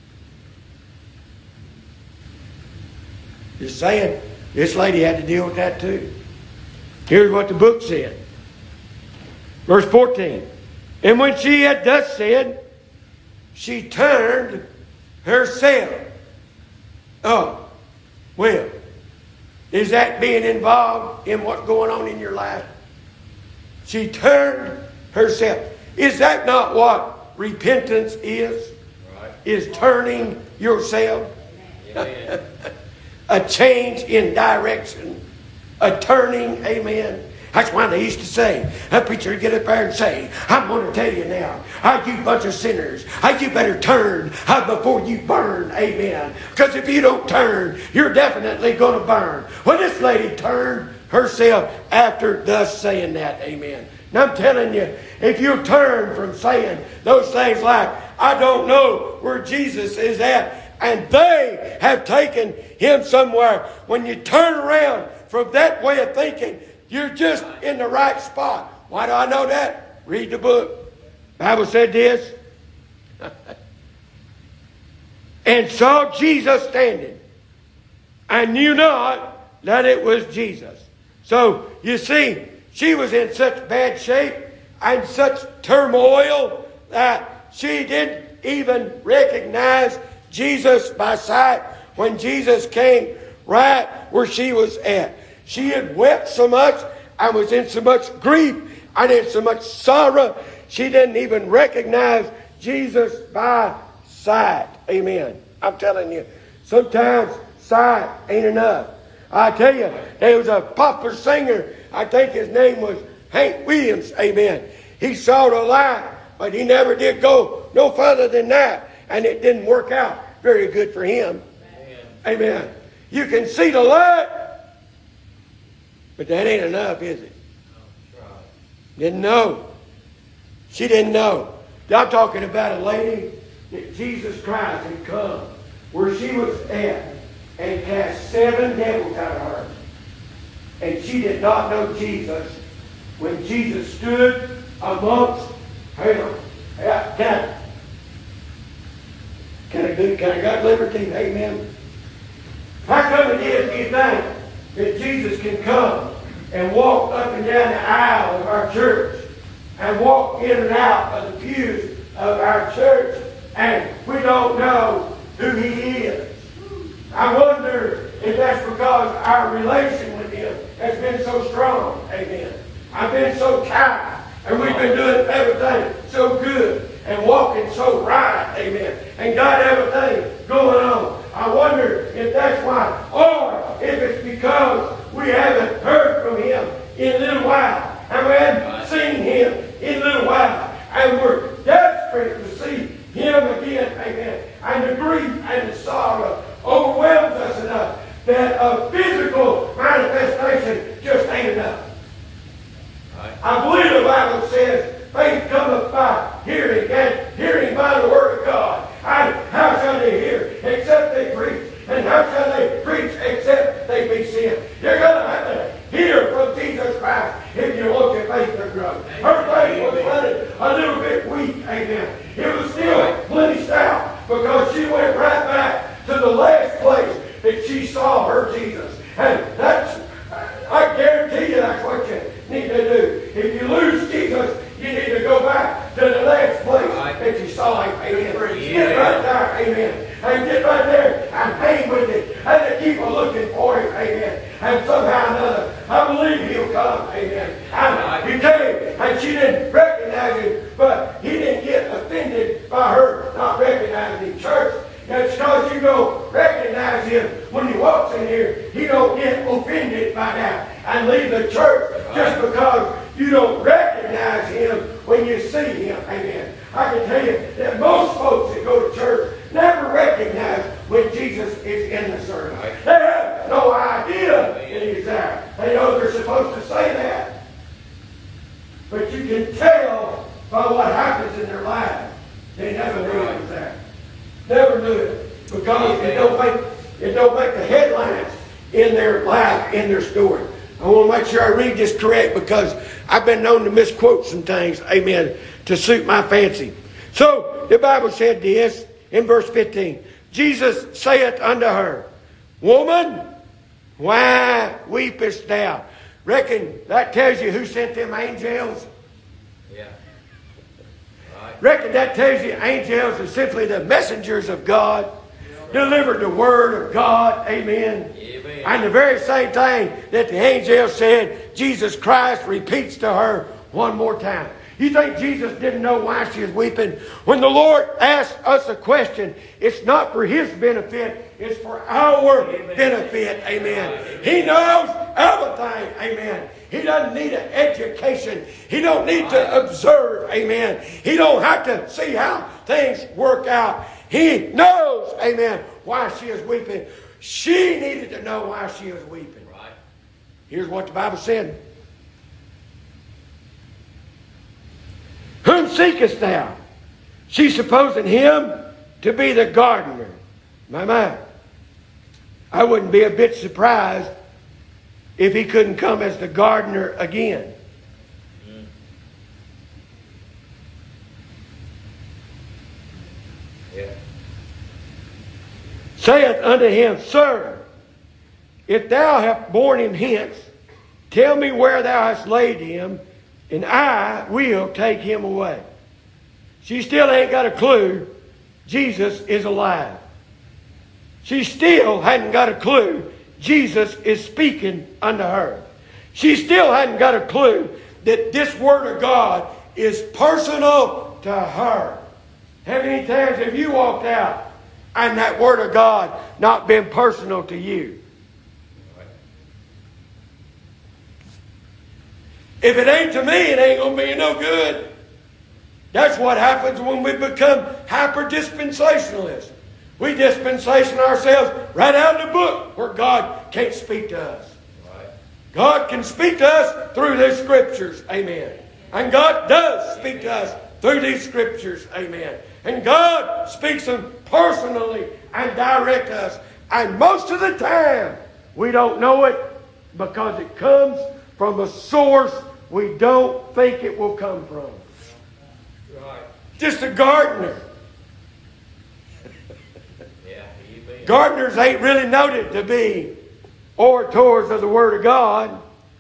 Just saying, this lady had to deal with that too. Here's what the book said. Verse fourteen. And when she had thus said, she turned herself. Oh, well, is that being involved in what's going on in your life? She turned herself. Is that not what repentance is? Right. Is turning yourself? Amen. A change in direction. A turning, amen. That's why they used to say, a preacher would get up there and say, I'm going to tell you now, ah, you bunch of sinners, ah, you better turn ah, before you burn, amen. Because if you don't turn, you're definitely going to burn. Well, this lady turned herself after thus saying that, amen. And I'm telling you, if you turn from saying those things like, I don't know where Jesus is at, and they have taken him somewhere, when you turn around from that way of thinking, you're just in the right spot. Why do I know that? Read the book. The Bible said this. And saw Jesus standing, and knew not that it was Jesus. So, you see, she was in such bad shape and such turmoil that she didn't even recognize Jesus by sight when Jesus came right where she was at. She had wept so much and was in so much grief and in so much sorrow, she didn't even recognize Jesus by sight. Amen. I'm telling you, sometimes sight ain't enough. I tell you, there was a popular singer, I think his name was Hank Williams. Amen. He saw the light, but he never did go no further than that. And it didn't work out very good for him. Amen. Amen. You can see the light, but that ain't enough, is it? Didn't know. She didn't know. I'm talking about a lady that Jesus Christ had come where she was at and cast seven devils out of her. And she did not know Jesus when Jesus stood amongst her. Yeah, can I, can I, do, can I got liberty? Amen. How come it is, do you think, that Jesus can come and walk up and down the aisle of our church and walk in and out of the pews of our church and we don't know who He is? I wonder if that's because our relation with Him has been so strong. Amen. I've been so tight and we've been doing everything so good and walking so right. Amen. And got everything going on. I wonder if that's why, or if it's because we haven't heard from Him in a little while, and we haven't seen Him in a little while, and we're desperate desperate to see him again, amen. And the grief and the sorrow overwhelms us enough that a physical manifestation just ain't enough. Right. I believe the Bible says, faith cometh by hearing, and hearing by the word of God. And how shall they hear except they preach? And how shall they preach except they be sent? You're going to have to hear from Jesus Christ if you want your faith to grow. Her faith was running a little bit weak, amen. It was still plenty stout because she went right back to the last place that she saw her Jesus. And that's, I guarantee you that's what you need to do. If you lose Jesus, you need to go back to the last place that you saw him, amen. Get right there, amen. And get right there and hang with it. And to keep on looking for him, amen. And somehow or another, I believe he'll come, amen. And he came, and she didn't recognize him, but he didn't get offended by her not recognizing him. Church, that's because you don't recognize him when he walks in here. He don't get offended by that and leave the church just because you don't recognize him when you see him. Amen. I can tell you that most folks that go to church never recognize when Jesus is in the service. They have no idea that he's there. They know they're supposed to say that. But you can tell by what happens in their lives. They never knew he was there. Never knew it. Because it don't make it don't make the headlines in their life, in their story. I want to make sure I read this correct because I've been known to misquote some things, amen, to suit my fancy. So the Bible said this in verse fifteen. Jesus saith unto her, Woman, why weepest thou? Reckon that tells you who sent them angels? Yeah. Right. Reckon that tells you angels are simply the messengers of God, delivered the word of God, amen. Amen. And the very same thing that the angel said, Jesus Christ repeats to her one more time. You think Jesus didn't know why she was weeping? When the Lord asked us a question, it's not for his benefit, it's for our Amen. benefit, amen. He knows everything, amen. He doesn't need an education. He don't need to observe, amen. He don't have to see how things work out. He knows, amen, why she is weeping. She needed to know why she was weeping. Right. Here's what the Bible said. Whom seekest thou? She's supposing him to be the gardener. My mind. I wouldn't be a bit surprised if he couldn't come as the gardener again. Mm. Yeah. Saith unto him, Sir, if thou hast borne him hence, tell me where thou hast laid him, and I will take him away. She still ain't got a clue Jesus is alive. She still hadn't got a clue Jesus is speaking unto her. She still hadn't got a clue that this word of God is personal to her. How many times have you walked out and that word of God not been personal to you? If it ain't to me, it ain't going to be no good. That's what happens when we become hyper-dispensationalists. We dispensation ourselves right out of the book where God can't speak to us. Right. God can speak to us through these scriptures. Amen. And God does speak to us through these scriptures. Amen. And God speaks them personally and direct to us. And most of the time, we don't know it because it comes from a source we don't think it will come from. Right. Just a gardener. Yeah, amen. Gardeners ain't really noted to be orators of the Word of God.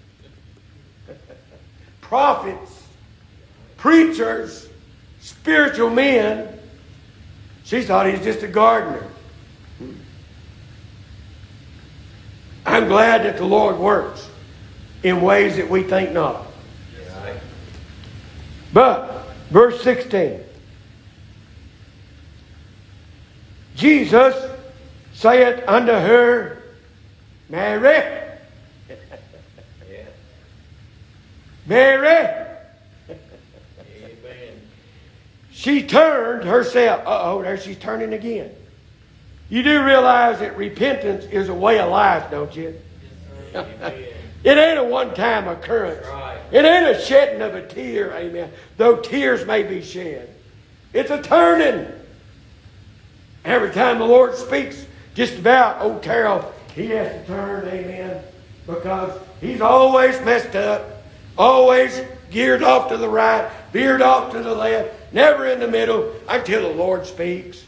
Prophets, preachers, spiritual men. She thought he's just a gardener. I'm glad that the Lord works in ways that we think not. Right. But, verse sixteen. Jesus saith unto her, Mary. Yeah. Mary. Amen. she turned herself. Uh-oh, there she's turning again. You do realize that repentance is a way of life, don't you? It ain't a one-time occurrence. Right. It ain't a shedding of a tear, amen. Though tears may be shed. It's a turning. Every time the Lord speaks, just about, old Terrell, he has to turn, amen. Because he's always messed up. Always geared off to the right, veered off to the left, never in the middle until the Lord speaks.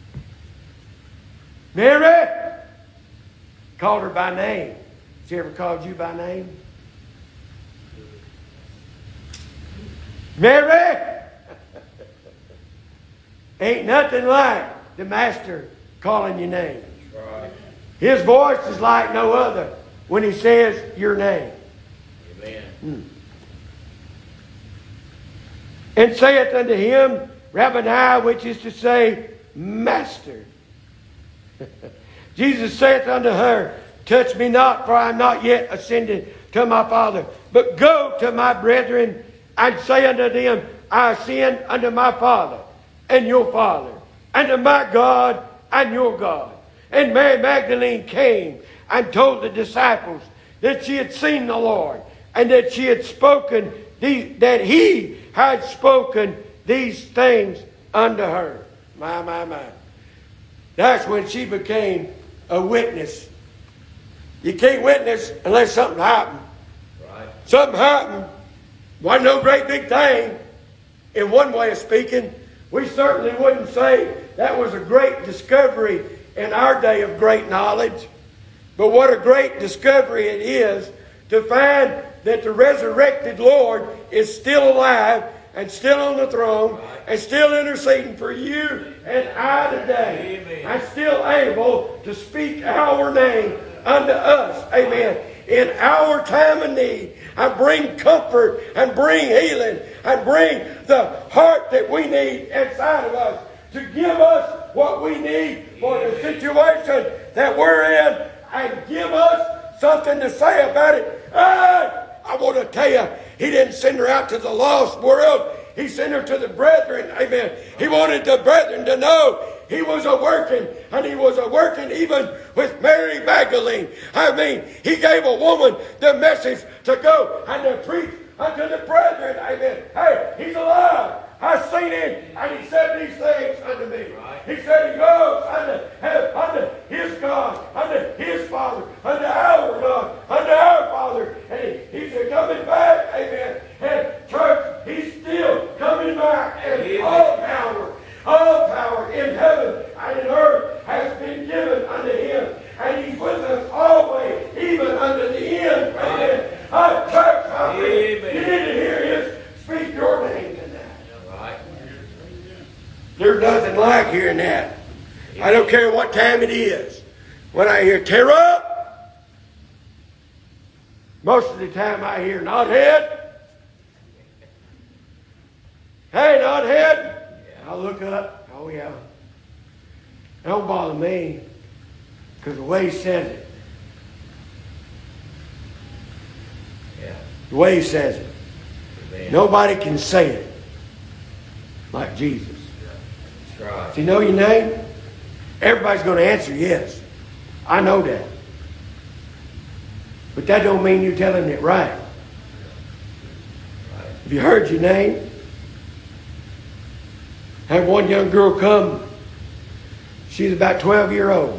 Mary called her by name. She ever called you by name? Mary! Ain't nothing like the Master calling your name. Right. His voice is like no other when he says your name. Amen. Hmm. And saith unto him, Rabboni, which is to say, Master. Jesus saith unto her, touch me not, for I am not yet ascended to my Father. But go to my brethren and say unto them, I ascend unto my Father and your Father, and to my God and your God. And Mary Magdalene came and told the disciples that she had seen the Lord, and that she had spoken, these, that he had spoken these things unto her. My, my, my. That's when she became a witness. You can't witness unless something happened. Right. Something happened. Wasn't no great big thing. In one way of speaking, we certainly wouldn't say that was a great discovery in our day of great knowledge. But what a great discovery it is to find that the resurrected Lord is still alive and still on the throne and still interceding for you and I today. Amen. And still able to speak our name unto us. Amen. In our time of need, and bring comfort and bring healing and bring the heart that we need inside of us to give us what we need for the situation that we're in, and give us something to say about it. Ah, I want to tell you, he didn't send her out to the lost world. He sent her to the brethren. Amen. He wanted the brethren to know he was a working, and he was a working even with Mary Magdalene. I mean, he gave a woman the message to go and to preach unto the brethren. Amen. Hey, he's alive. I seen him, and he said these things unto me. Right. He said he goes unto, unto his God, unto his Father, unto our God, unto our Father. And he, he's coming back. Amen. And church, he's still coming back. And Amen. all power, all power in heaven and in earth has been given unto him. And he's with us always, even unto the end. Amen. Uh, church, I mean, you need to hear his speak your name tonight. Right. There's nothing like hearing that. I don't care what time it is. When I hear tear up, most of the time I hear knothead. Hey, knothead. I look up. Oh, yeah. It don't bother me because the way he says it. Yeah. The way he says it. Amen. Nobody can say it like Jesus. That's right. Does he know your name? Everybody's going to answer yes. I know that. But that don't mean you're telling it right. Right. Have you heard your name? Had one young girl come. She's about twelve years old.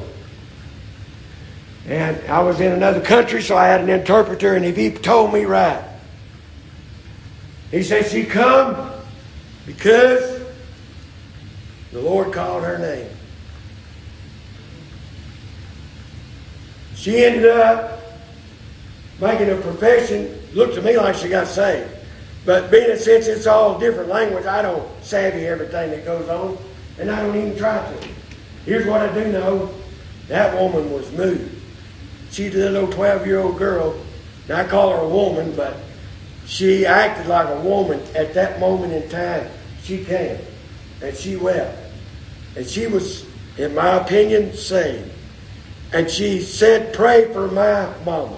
And I was in another country, so I had an interpreter, and if he told me right, he said she come because the Lord called her name. She ended up making a profession. Looked to me like she got saved. But being that since it's all different language, I don't savvy everything that goes on. And I don't even try to. Here's what I do know. That woman was moved. She's a little twelve-year-old girl. Now I call her a woman, but she acted like a woman at that moment in time. She came. And she wept. And she was, in my opinion, saved. And she said, pray for my mama.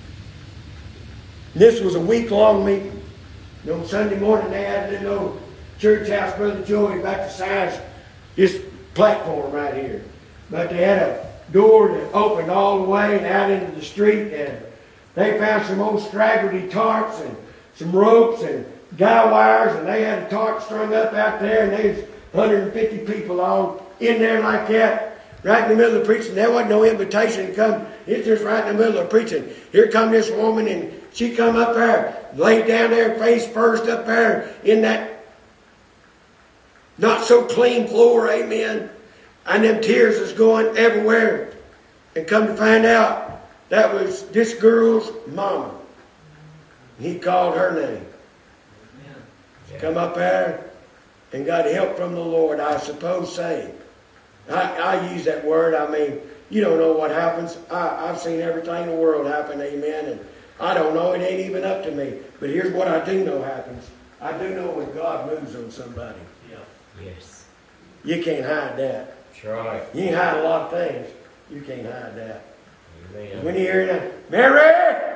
This was a week-long meeting. On Sunday morning, they had to know church house, Brother Joey, about the size of this platform right here. But they had a door that opened all the way and out into the street, and they found some old straggly tarps and some ropes and guy wires, and they had a tarp strung up out there, and there was one hundred fifty people all in there like that, right in the middle of preaching. There wasn't no invitation to come. It's just right in the middle of preaching. Here come this woman, and she come up there, laid down there, face first up there in that not so clean floor, amen. And them tears is going everywhere. And come to find out, that was this girl's mama. He called her name. She come up there and got help from the Lord, I suppose saved. I, I use that word, I mean, you don't know what happens. I, I've seen everything in the world happen, amen. And I don't know, it ain't even up to me. But here's what I do know happens. I do know when God moves on somebody. Yeah. Yes. You can't hide that. That's right. You can hide a lot of things. You can't hide that. Amen. When you hear that, Mary!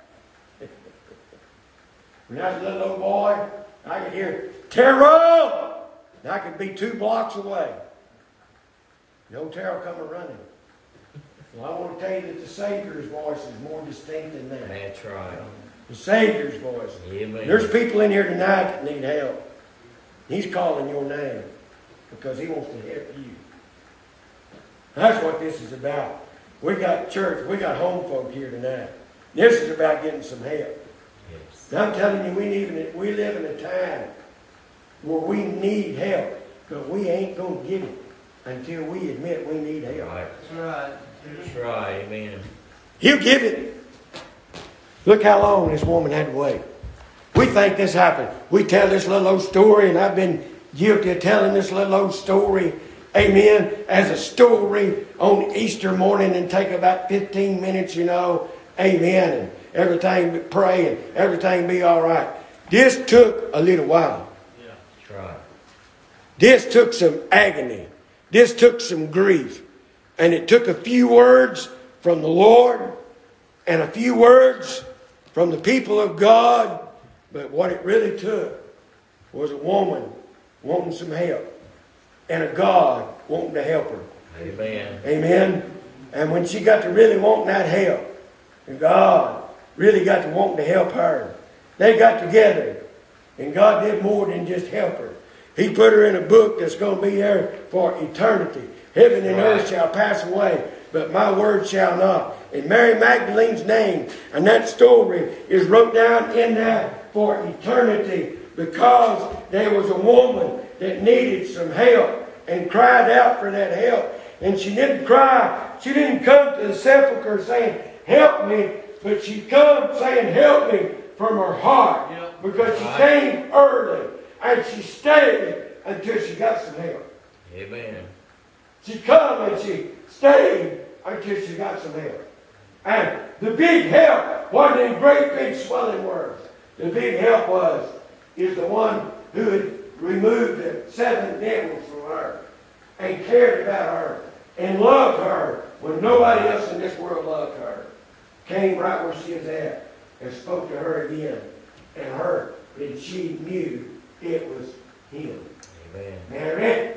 When I was a little old boy, I could hear, Terrell! And I could be two blocks away. No Terrell coming running. Well, I want to tell you that the Savior's voice is more distinct than that. That's right. The Savior's voice. Amen. There's people in here tonight that need help. He's calling your name because He wants to help you. That's what this is about. We got church, we got home folk here tonight. This is about getting some help. Yes. And I'm telling you, we, need, we live in a time where we need help, but we ain't going to get it until we admit we need help. Right. That's right. That's right. Amen. He'll give it. Look how long this woman had to wait. We think this happened. We tell this little old story, and I've been guilty of telling this little old story, amen, as a story on Easter morning and take about fifteen minutes, you know, amen, and everything, pray and everything be all right. This took a little while. Yeah. That's right. This took some agony. This took some grief. And it took a few words from the Lord and a few words from the people of God. But what it really took was a woman wanting some help and a God wanting to help her. Amen. Amen. And when she got to really wanting that help, and God really got to wanting to help her, they got together. And God did more than just help her. He put her in a book that's going to be there for eternity. Heaven and earth shall pass away, but my word shall not. And Mary Magdalene's name and that story is wrote down in that for eternity because there was a woman that needed some help and cried out for that help. And she didn't cry. She didn't come to the sepulchre saying, help me. But she come saying, help me from her heart. Yep. Because she came early and she stayed until she got some help. Amen. She come and she stayed until she got some help. And the big help wasn't in great big swelling words. The big help was, is the one who had removed the seven devils from her and cared about her and loved her when nobody else in this world loved her. Came right where she was at and spoke to her again. And her, and she knew it was Him. Amen. Mary.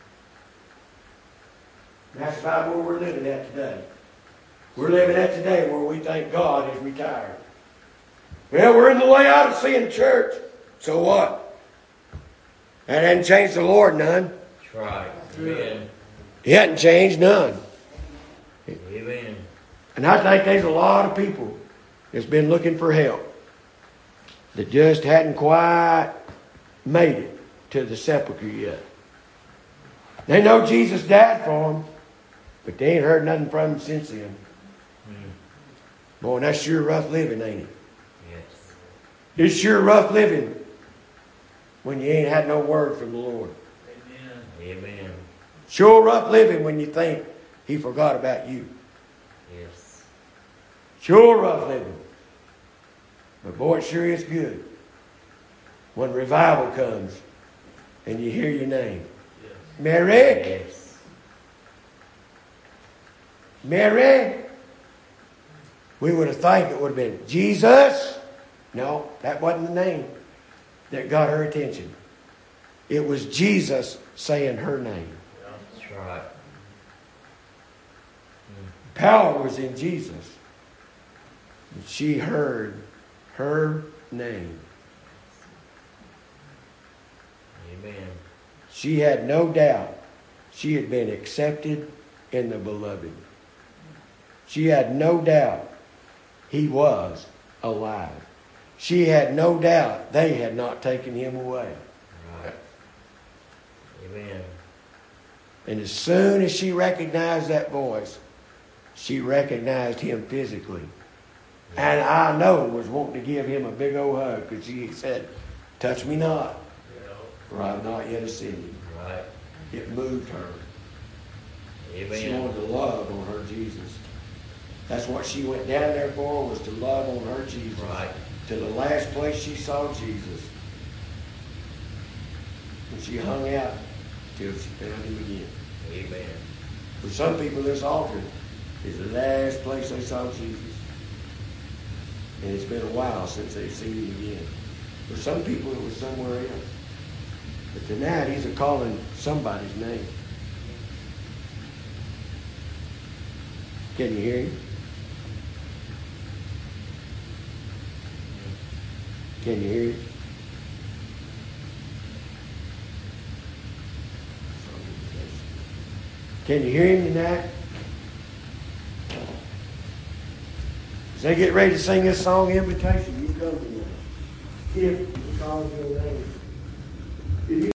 That's about where we're living at today. We're living at today where we think God is retired. Well, we're in the Laodicean church. So what? That hasn't changed the Lord none. That's right. Amen. He hasn't changed none. Amen. And I think there's a lot of people that's been looking for help that just hadn't quite made it to the sepulchre yet. They know Jesus died for them, but they ain't heard nothing from Him since then. Mm. Boy, that's sure rough living, ain't it? Yes. It's sure rough living when you ain't had no word from the Lord. Amen. Amen. Sure rough living when you think He forgot about you. Yes. Sure rough living. But boy, it sure is good when revival comes and you hear your name. Yes. Mary? Yes. Mary? We would have thought it would have been Jesus. No, that wasn't the name that got her attention. It was Jesus saying her name. That's right. Power was in Jesus. And she heard her name. Amen. She had no doubt she had been accepted in the beloved. She had no doubt he was alive. She had no doubt they had not taken him away. Right. Amen. And as soon as she recognized that voice, she recognized him physically. And I know was wanting to give him a big old hug because she said, touch me not, for I have not yet ascended. Right. It moved her. Amen. She wanted to love on her Jesus. That's what she went down there for, was to love on her Jesus. Right. To the last place she saw Jesus. And she hung out till she found him again. Amen. For some people, this altar is the last place they saw Jesus. And it's been a while since they've seen him again. For some people, it was somewhere else. But tonight, he's a calling somebody's name. Can you hear him? Can you hear him? Can you hear him tonight? As they get ready to sing this song, Invitation, you come to them. If he calls your name.